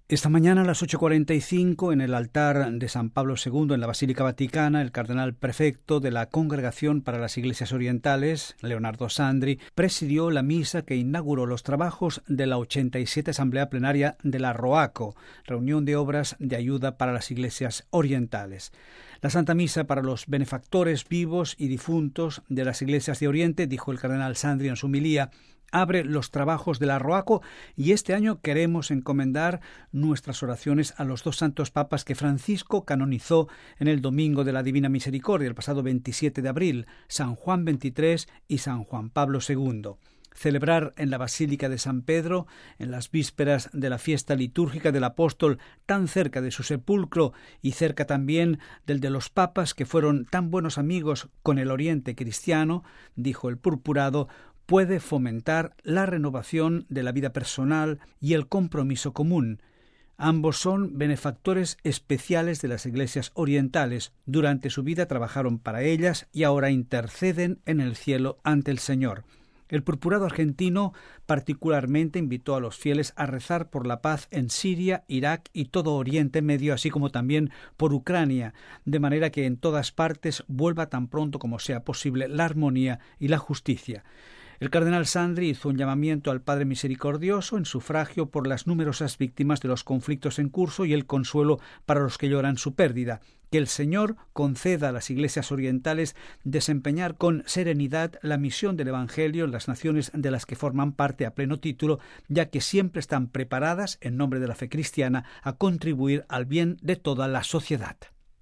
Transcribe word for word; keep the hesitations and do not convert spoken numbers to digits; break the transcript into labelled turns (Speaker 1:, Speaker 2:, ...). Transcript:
Speaker 1: Esta mañana a las ocho cuarenta y cinco, en el altar de San Pablo segundo en la Basílica Vaticana, el cardenal prefecto de la Congregación para las Iglesias Orientales, Leonardo Sandri, presidió la misa que inauguró los trabajos de la ochenta y siete Asamblea Plenaria de la ROACO, Reunión de Obras de Ayuda para las Iglesias Orientales. La Santa Misa para los benefactores vivos y difuntos de las Iglesias de Oriente, dijo el cardenal Sandri en su homilía, abre los trabajos de la ROACO y este año queremos encomendar nuestras oraciones a los dos santos papas que Francisco canonizó en el Domingo de la Divina Misericordia, el pasado veintisiete de abril, San Juan veintitrés y San Juan Pablo segundo. Celebrar en la Basílica de San Pedro, en las vísperas de la fiesta litúrgica del apóstol, tan cerca de su sepulcro y cerca también del de los papas que fueron tan buenos amigos con el Oriente cristiano, dijo el purpurado, puede fomentar la renovación de la vida personal y el compromiso común. Ambos son benefactores especiales de las iglesias orientales. Durante su vida trabajaron para ellas y ahora interceden en el cielo ante el Señor. El purpurado argentino particularmente invitó a los fieles a rezar por la paz en Siria, Irak y todo Oriente Medio, así como también por Ucrania, de manera que en todas partes vuelva tan pronto como sea posible la armonía y la justicia. El cardenal Sandri hizo un llamamiento al Padre Misericordioso en sufragio por las numerosas víctimas de los conflictos en curso y el consuelo para los que lloran su pérdida. Que el Señor conceda a las iglesias orientales desempeñar con serenidad la misión del Evangelio en las naciones de las que forman parte a pleno título, ya que siempre están preparadas, en nombre de la fe cristiana, a contribuir al bien de toda la sociedad.